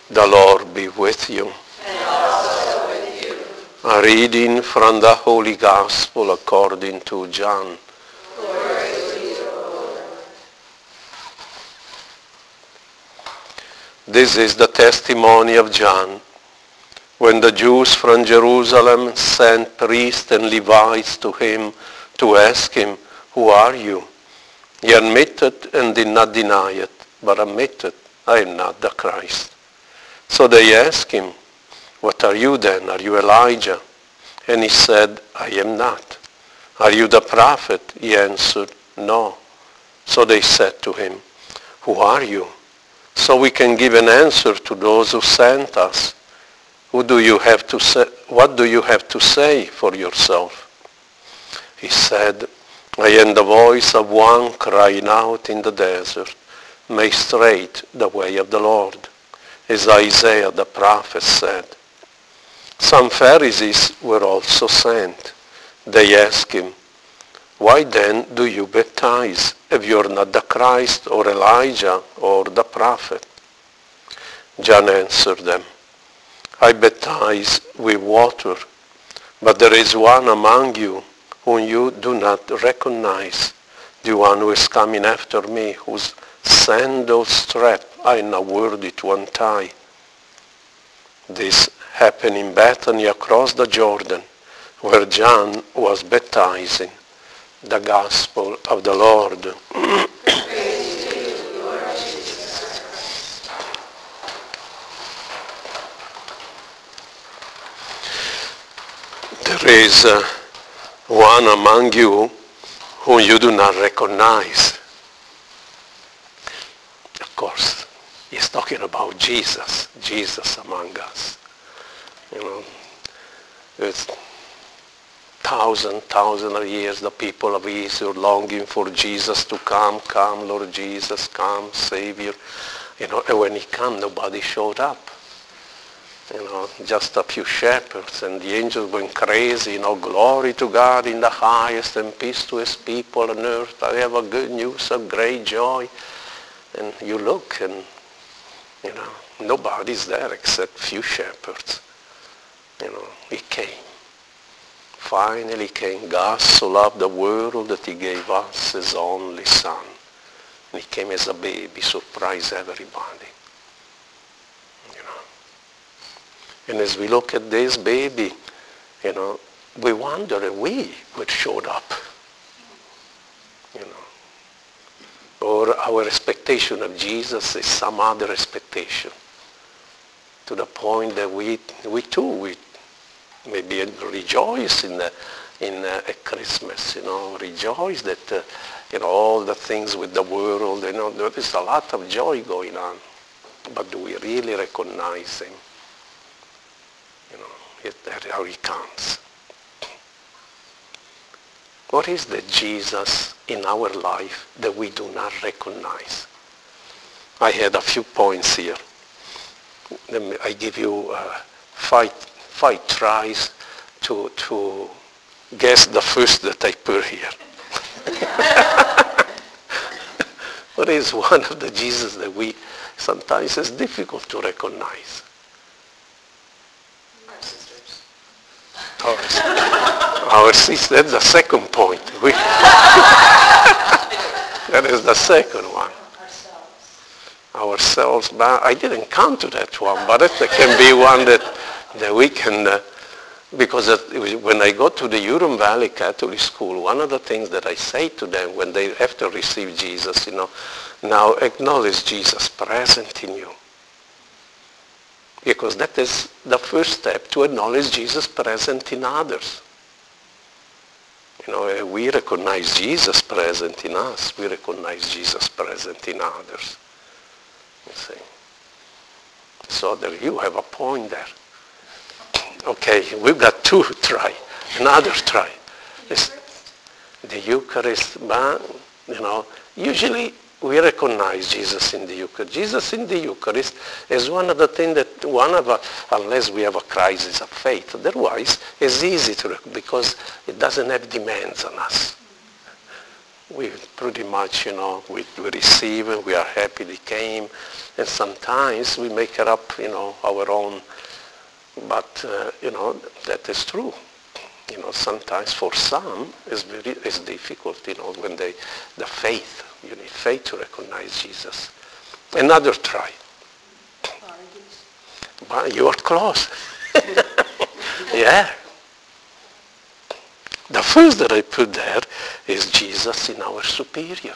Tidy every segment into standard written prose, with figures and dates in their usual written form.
The Lord be with you. And also with you. A reading from the Holy Gospel according to John. Glory to you, Lord. This is the testimony of John. When the Jews from Jerusalem sent priests and Levites to him to ask him, "Who are you?" He admitted and did not deny it, but admitted, "I am not the Christ." So they asked him, "What are you then? Are you Elijah?" And he said, "I am not." "Are you the prophet?" He answered, "No." So they said to him, "Who are you? So we can give an answer to those who sent us. What do you have to say for yourself?" He said, "I am the voice of one crying out in the desert, 'Make straight the way of the Lord,' as Isaiah the prophet said." Some Pharisees were also sent. They asked him, "Why then do you baptize if you are not the Christ or Elijah or the prophet?" John answered them, "I baptize with water, but there is one among you whom you do not recognize, the one who is coming after me, whose sandal strap I am not worthy to untie." This happened in Bethany across the Jordan, where John was baptizing. The Gospel of the Lord. Praise to you, Lord Jesus. There is one among you whom you do not recognize. Of course, he's talking about Jesus among us. You know, it's thousands of years the people of Israel longing for Jesus to come. "Come, Lord Jesus, come, Savior." And when he came, nobody showed up. Just a few shepherds, and the angels went crazy. "Glory to God in the highest and peace to his people on earth. I have a good news of great joy." And you look and, nobody's there except few shepherds. He came. Finally came. God so loved the world that he gave us his only son. And he came as a baby, surprised everybody. And as we look at this baby, we wonder if we would showed up. Or our expectation of Jesus is some other expectation. To the point that we too maybe rejoice at Christmas, rejoice that, all the things with the world, there is a lot of joy going on. But do we really recognize him? That's how he comes. What is the Jesus in our life that we do not recognize? I had a few points here. I give you five tries to guess the first that I put here. What is one of the Jesus that we sometimes is difficult to recognize? Our sister, that's the second point. That is the second one. Ourselves. But I didn't come to that one, but it can be one that we can, because when I go to the Huron Valley Catholic School, one of the things that I say to them when they have to receive Jesus, now acknowledge Jesus present in you. Because that is the first step, to acknowledge Jesus present in others. We recognize Jesus present in us. We recognize Jesus present in others. You see. So there you have a point there. Okay, we've got two try. Another try. The Eucharist, but, usually we recognize Jesus in the Eucharist. Jesus in the Eucharist is one of the things that unless we have a crisis of faith. Otherwise, it's easy to, because it doesn't have demands on us. we pretty much, we receive and we are happy they came. And sometimes we make it up, our own. But, that is true. Sometimes for some it's difficult, when the faith, you need faith to recognize Jesus. Another try. But you are close. Yeah. The first that I put there is Jesus in our superior.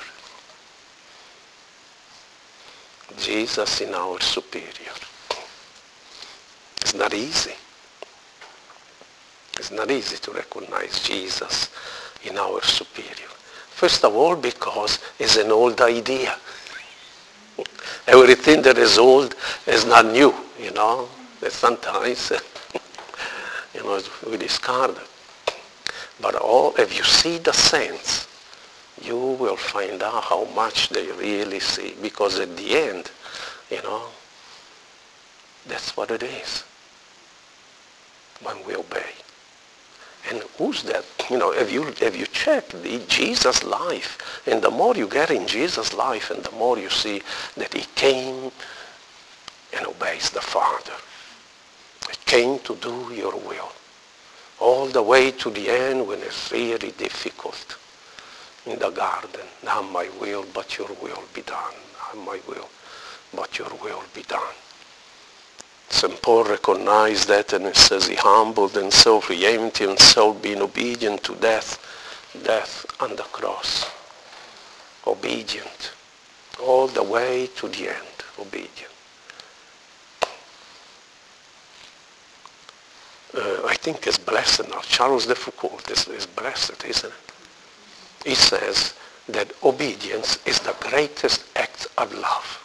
Jesus in our superior. It's not easy. It's not easy to recognize Jesus in our superior. First of all, because it's an old idea. Everything that is old is not new, Sometimes, we discard it. But if you see the saints, you will find out how much they really see. Because at the end, that's what it is when we obey. And who's that? If you check Jesus' life, and the more you get in Jesus' life, and the more you see that he came and obeys the Father. He came to do your will. All the way to the end when it's really difficult. In the garden, not my will, but your will be done. Not my will, but your will be done. St. Paul recognized that, and it says he humbled himself, he emptied himself, being obedient to death on the cross. Obedient. All the way to the end. Obedient. I think it's blessed now. Charles de Foucault is blessed, isn't it? He says that obedience is the greatest act of love.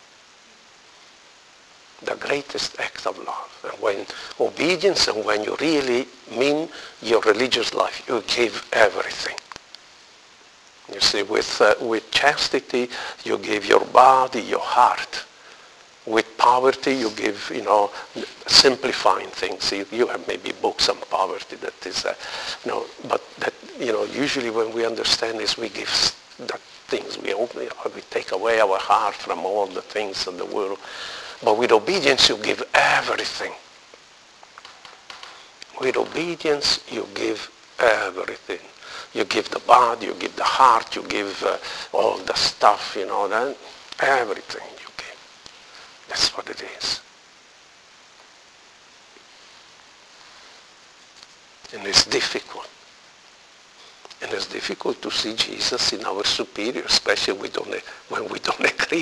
The greatest act of love. And when obedience, and when you really mean your religious life, you give everything. You see, with chastity, you give your body, your heart. With poverty, you give, simplifying things. You have maybe books on poverty that is, but that, usually when we understand this, we give the things. We take away our heart from all the things of the world. But with obedience, you give everything. With obedience, you give everything. You give the body, you give the heart, you give all the stuff, that, everything you give. That's what it is. And it's difficult. And it's difficult to see Jesus in our superior, especially when we don't agree.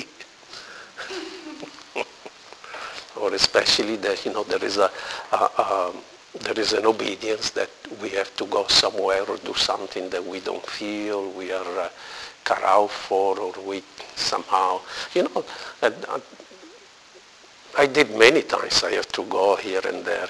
Or especially that, there is an obedience that we have to go somewhere or do something that we don't feel we are cut out for, or we somehow, I did many times. I have to go here and there,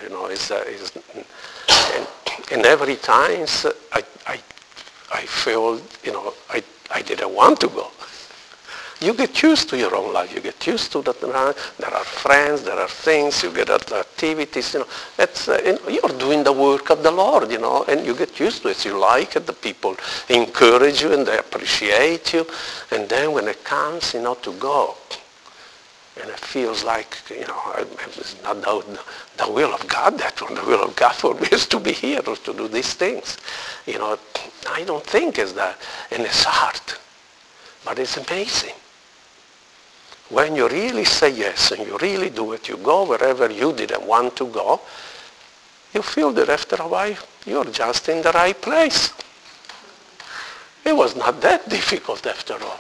and every time I feel, I didn't want to go. You get used to your own life. You get used to that. There are friends, there are things, you get activities, That's, you're doing the work of the Lord, and you get used to it. You like it. The people encourage you and they appreciate you. And then when it comes, to go, and it feels like, it's not the will of God, that one. The will of God for me is to be here or to do these things. I don't think it's that. And it's hard. But it's amazing. When you really say yes and you really do it, you go wherever you didn't want to go, you feel that after a while you're just in the right place. It was not that difficult after all.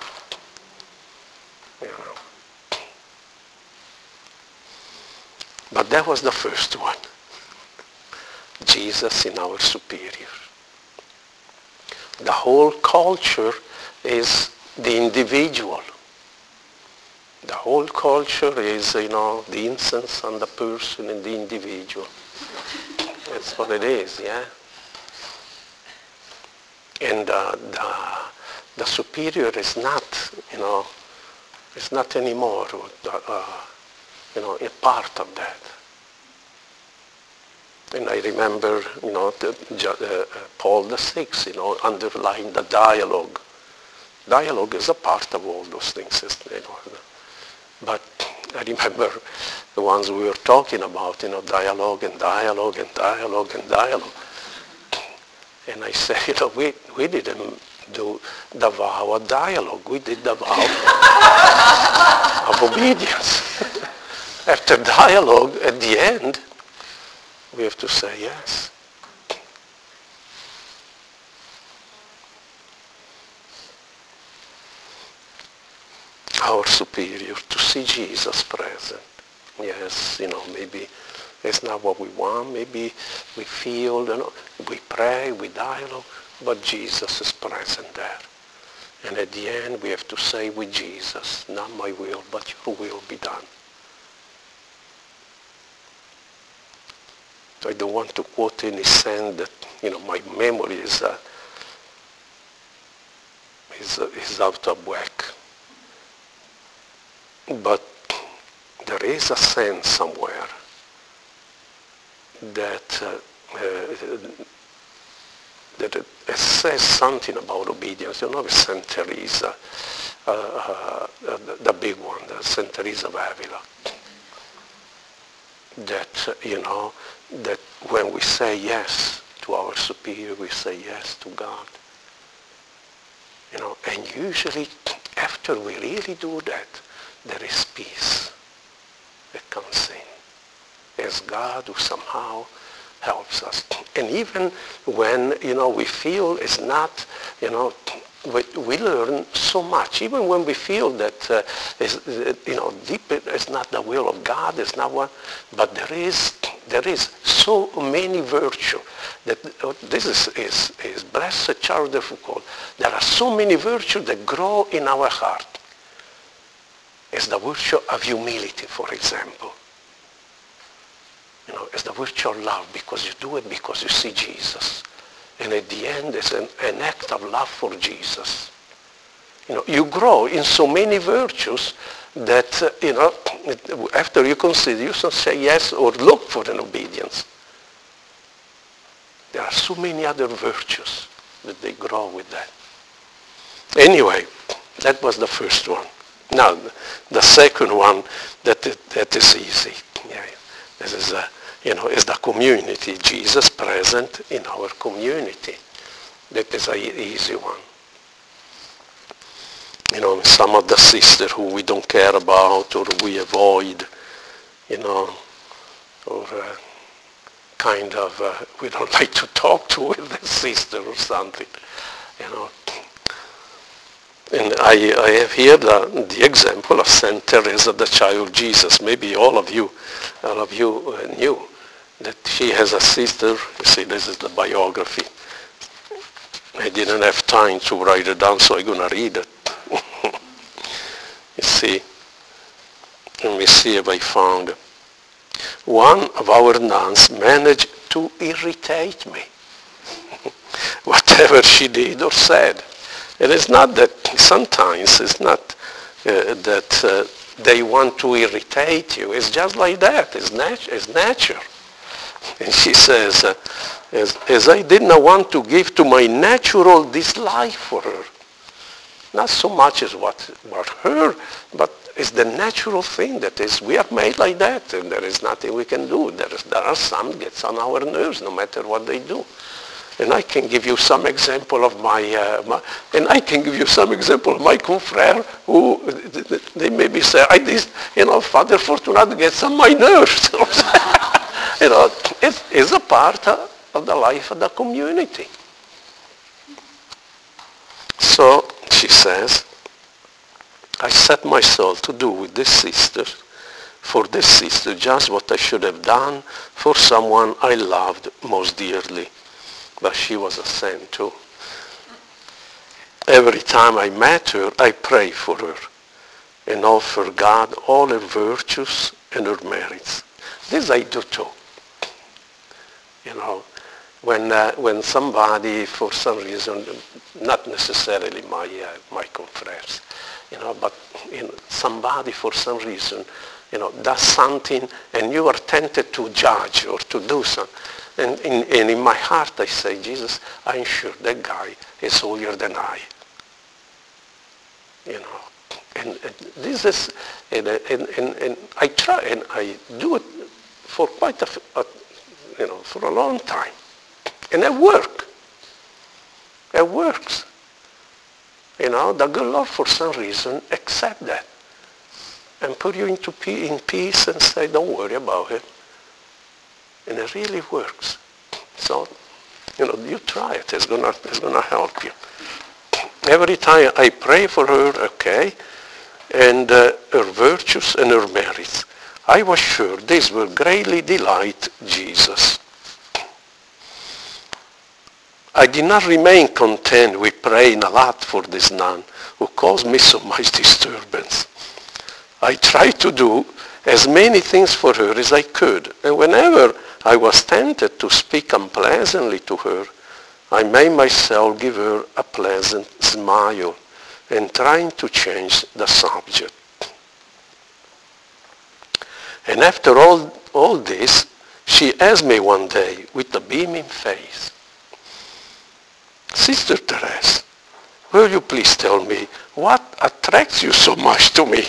But that was the first one. Jesus in our superior. The whole culture is the individual. The whole culture is, the incense on the person and the individual. That's what it is, yeah? And the superior is not, it's not anymore, a part of that. And I remember, Paul VI, underlying the dialogue Dialogue is a part of all those things. But I remember the ones we were talking about, dialogue and dialogue and dialogue and dialogue. And I said, we didn't do the vow of dialogue. We did the vow of obedience. After dialogue, at the end, we have to say yes. Our superior, to see Jesus present. Yes, maybe it's not what we want. Maybe we feel, we pray, we dialogue, but Jesus is present there. And at the end, we have to say with Jesus, not my will, but your will be done. So I don't want to quote any saint that, my memory is out of whack. But there is a sense somewhere that it says something about obedience. Saint Teresa, the big one, the Saint Teresa of Avila. That, that when we say yes to our superior, we say yes to God. And usually after we really do that, there is peace that comes in. It's God who somehow helps us. And even when, we feel it's not, we learn so much. Even when we feel that, deep, it's not the will of God, it's not one, but there is so many virtues that this is Blessed Charles de Foucauld. There are so many virtues that grow in our heart. It's the virtue of humility, for example. It's the virtue of love, because you do it because you see Jesus. And at the end, it's an act of love for Jesus. You grow in so many virtues that, after you consider, you should say yes or look for an obedience. There are so many other virtues that they grow with that. Anyway, that was the first one. Now, the second one, that is easy. Yeah, this is, is the community. Jesus present in our community. That is an easy one. Some of the sisters who we don't care about or we avoid, or kind of, we don't like to talk to with the sister or something, And I have here the example of Saint Teresa, the Child Jesus. Maybe all of you knew that she has a sister. You see, this is the biography. I didn't have time to write it down, so I'm going to read it. You see, let me see if I found it. One of our nuns managed to irritate me, whatever she did or said. It is not that, sometimes it's not that they want to irritate you. It's just like that. It's nature. And she says, as I did not want to give to my natural dislike for her. Not so much as what her, but it's the natural thing that is, we are made like that, and there is nothing we can do. There are some gets on our nerves no matter what they do. And I can give you some example of my confrère who they maybe say, Father Fortunato gets on my nerves. It is a part of the life of the community. So she says, I set myself to do with for this sister, just what I should have done for someone I loved most dearly. But she was a saint too. Every time I met her, I pray for her and offer God all her virtues and her merits. This I do too. When somebody, for some reason, not necessarily my confreres, but somebody for some reason, does something and you are tempted to judge or to do something. And in my heart I say, Jesus, I'm sure that guy is holier than I. you know. And this is, and I try, and I do it for quite for a long time. And it works. It works. You know, the good Lord, for some reason, accept that and put you in peace and say, don't worry about it. And it really works. So, you try it. It's gonna help you. Every time I pray for her, okay, and her virtues and her merits, I was sure this will greatly delight Jesus. I did not remain content with praying a lot for this nun who caused me so much disturbance. I tried to do as many things for her as I could, and whenever I was tempted to speak unpleasantly to her, I made myself give her a pleasant smile and trying to change the subject. And after all this, she asked me one day with a beaming face, Sister Therese, will you please tell me what attracts you so much to me?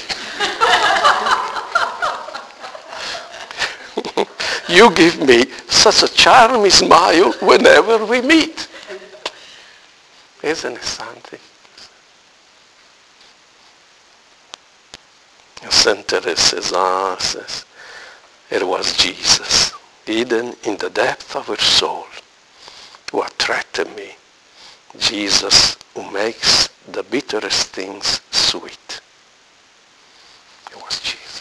You give me such a charming smile whenever we meet. Isn't it something? Saint Teresa says, it was Jesus, hidden in the depth of her soul, who attracted me. Jesus who makes the bitterest things sweet. It was Jesus.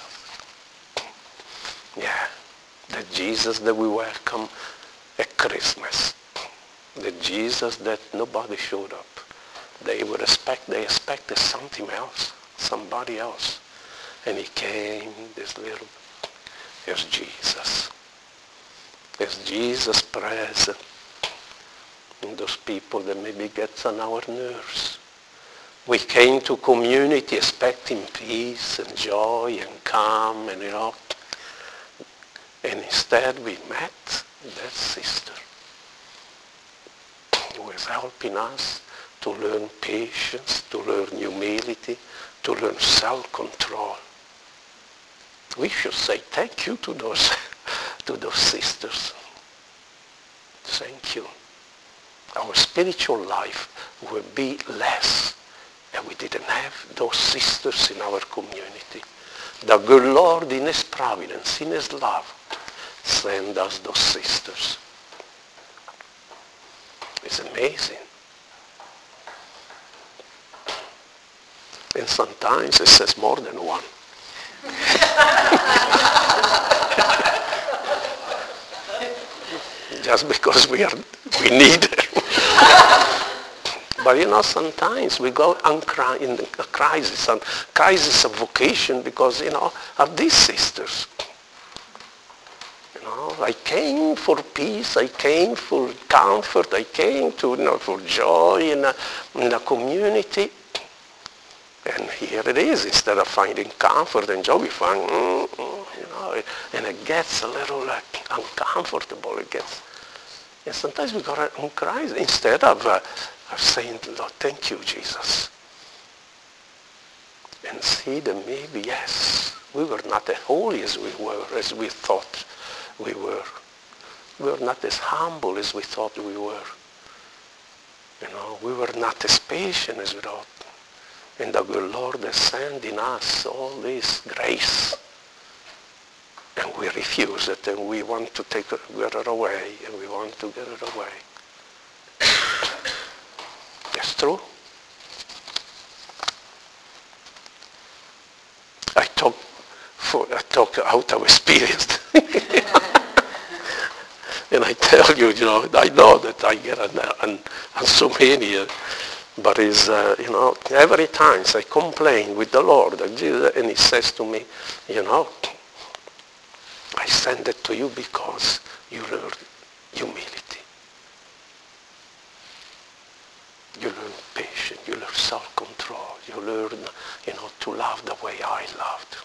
Yeah, the Jesus that we welcome at Christmas. The Jesus that nobody showed up. They expected something else, somebody else. And he came, here's Jesus. There's Jesus present in those people that maybe gets on our nerves. We came to community expecting peace and joy and calm and and instead we met that sister who was helping us to learn patience, to learn humility, to learn self-control. We should say thank you to those sisters. Thank you. Our spiritual life will be less if we didn't have those sisters in our community. The good Lord, in his providence, in his love, send us those sisters. It's amazing. And sometimes it says more than one. Just because we need it. But sometimes we go in a crisis of vocation because, of these sisters. I came for peace, I came for comfort, I came for joy in the community. And here it is, instead of finding comfort and joy, we find, and it gets a little uncomfortable. And sometimes we got a crisis instead of saying, Lord, thank you, Jesus. And see that maybe, yes, we were not as holy as we thought we were. We were not as humble as we thought we were. We were not as patient as we thought. And the good Lord has sent in us all this grace. And we refuse it, and we want to get it away, and we want to get it away. That's true. I talk out of experience. And I tell you, I know that I get on so many, but it's, every time I complain with the Lord, and he says to me, I send it to you because you learn humility. You learn patience. You learn self-control. You learn, to love the way I loved.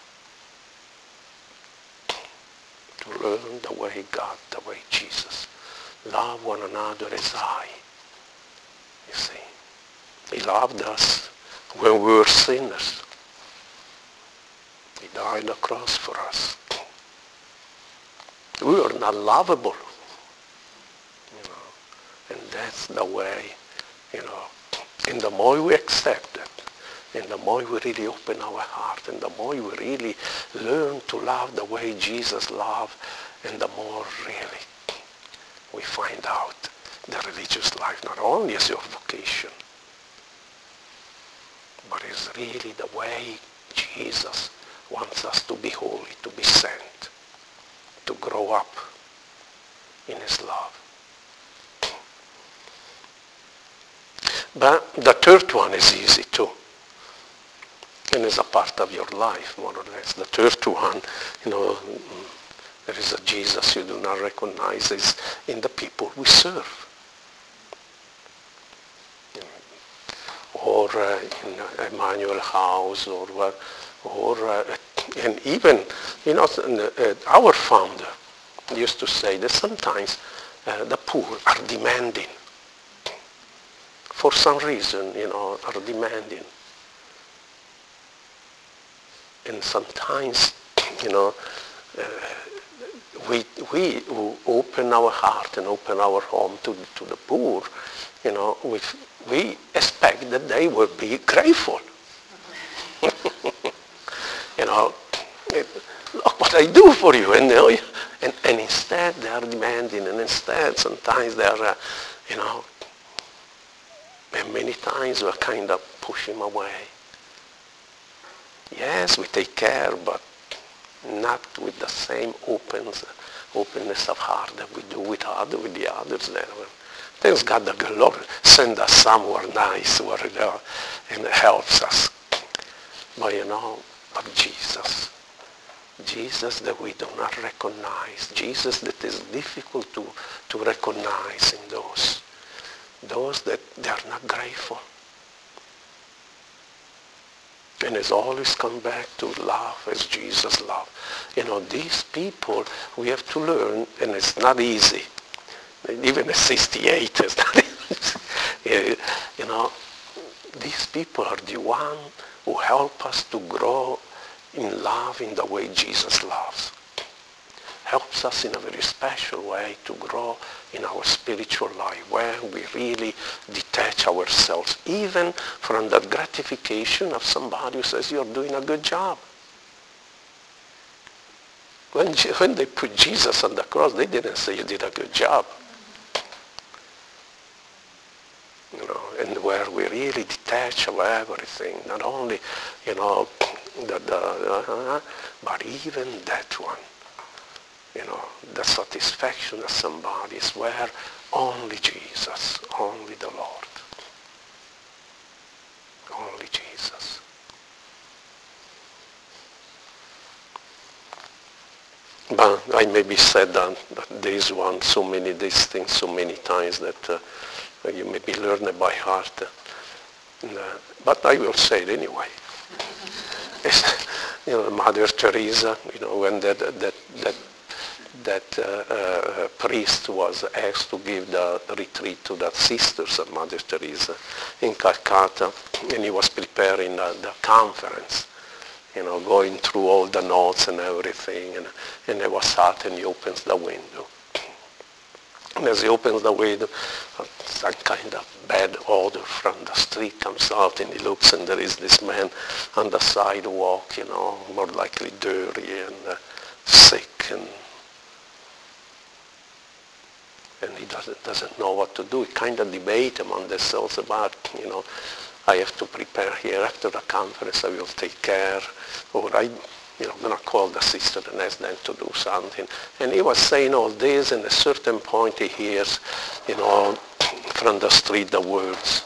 To learn the way God, the way Jesus. Love one another as I. You see. He loved us when we were sinners. He died on the cross for us. We were not lovable. And that's the way, and the more we accept it, and the more we really open our heart, and the more we really learn to love the way Jesus loved, and the more really we find out the religious life not only is your vocation, but is really the way Jesus wants us to be holy, to be sent, to grow up in his love. But the third one is easy too, and is a part of your life, more or less. The third one, there is a Jesus you do not recognize is in the people we serve. Or in Emmanuel House, and even, our founder used to say that sometimes the poor are demanding. For some reason, are demanding. And sometimes, we who open our heart and open our home to the poor, we expect that they will be grateful. Look what I do for you. And instead they are demanding, and instead sometimes they are, and many times we kind of push him away. Yes, we take care, but not with the same openness of heart that we do with the others there. Thanks God the Lord send us somewhere nice where and helps us. But of Jesus. Jesus that we do not recognize. Jesus that is difficult to recognize in those that they are not grateful. And it's always come back to love as Jesus loved. These people, we have to learn, and it's not easy. Even at 68, it's not easy. These people are the one who help us to grow in love in the way Jesus loves. Helps us in a very special way to grow in our spiritual life, where we really detach ourselves even from the gratification of somebody who says you're doing a good job. When they put Jesus on the cross, they didn't say you did a good job. And where we really detach of everything, not only, but even that one. The satisfaction of somebody is where only Jesus, only the Lord, only Jesus. But I maybe said that this one, so many these things, so many times that you maybe learn it by heart. But I will say it anyway. Mother Teresa, when that priest was asked to give the retreat to the sisters of Mother Teresa in Calcutta, and he was preparing the conference, going through all the notes and everything, and he was sat and he opens the window. And as he opens the window, some kind of bad odor from the street comes out, and he looks, and there is this man on the sidewalk, more likely dirty and sick, and he doesn't know what to do. He kind of debate among themselves about, I have to prepare here after the conference, I will take care, or I'm going to call the sister and ask them to do something. And he was saying all this, and at a certain point he hears, from the street the words,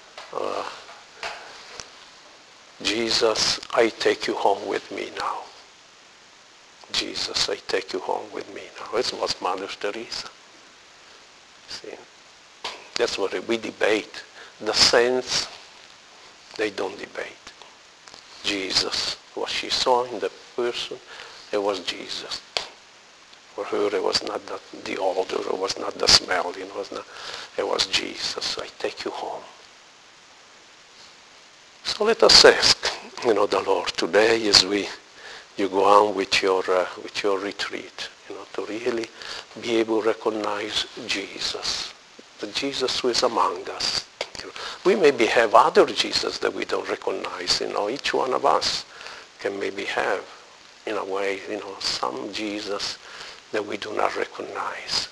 Jesus, I take you home with me now. Jesus, I take you home with me now. This was Mother Teresa. See, that's what we debate. The saints, they don't debate. Jesus, what she saw in the person, it was Jesus. For her, it was not the odor, it was not the smell, it was Jesus. I take you home. So let us ask, the Lord today as you go on with your retreat, to really be able to recognize Jesus, the Jesus who is among us. We maybe have other Jesus that we don't recognize. Each one of us can maybe have, in a way, some Jesus that we do not recognize.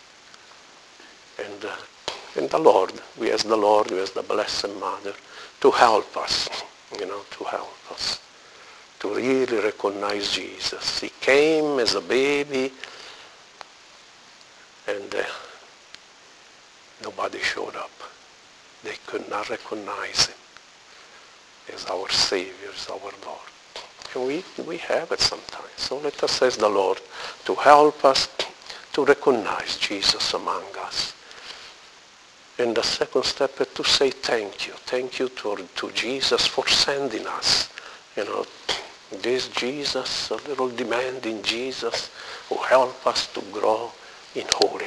And the Lord, we ask the Lord, we ask the Blessed Mother to help us, to help us to really recognize Jesus. He came as a baby and nobody showed up. They could not recognize him as our Savior, as our Lord. And we have it sometimes. So let us ask the Lord to help us to recognize Jesus among us. And the second step is to say thank you. Thank you to Jesus for sending us. This Jesus, a little demanding Jesus, who help us to grow in holiness.